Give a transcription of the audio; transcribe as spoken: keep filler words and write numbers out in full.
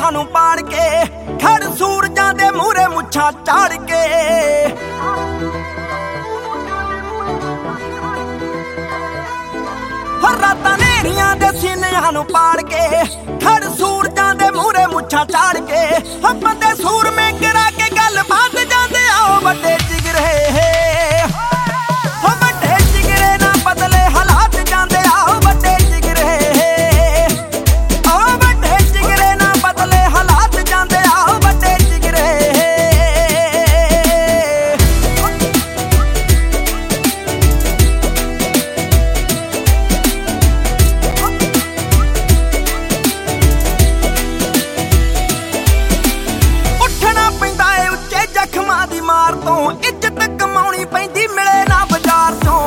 ਸੀਨਿਆਂ ਨੂੰ ਪਾੜ ਕੇ ਖੜ ਸੂਰਜਾਂ ਦੇ ਮੂਹਰੇ ਮੁੱਛਾਂ ਝਾੜ ਕੇ ਹਰ ਰਾਤਾਂ ਨੇਰੀਆਂ ਦੇ ਸੀਨਿਆਂ ਨੂੰ ਪਾੜ ਕੇ ਖੜ ਸੂਰਜਾਂ ਦੇ ਮੂਹਰੇ ਮੁੱਛਾਂ ਝਾੜ ਕੇ ਬੰਦੇ ਸੂਰਮੇ ਕਰਾ ਕੇ ਗੱਲ ਵੱਧ ਜਾਂਦੇ ਆ ਉਹ ਵੱਡੇ ਜਿਗਰੇ ਇੱਜ਼ਤ ਕਮਾਉਣੀ ਪੈਂਦੀ ਮਿਲੇ ਨਾ ਬਾਜ਼ਾਰ ਚੋਂ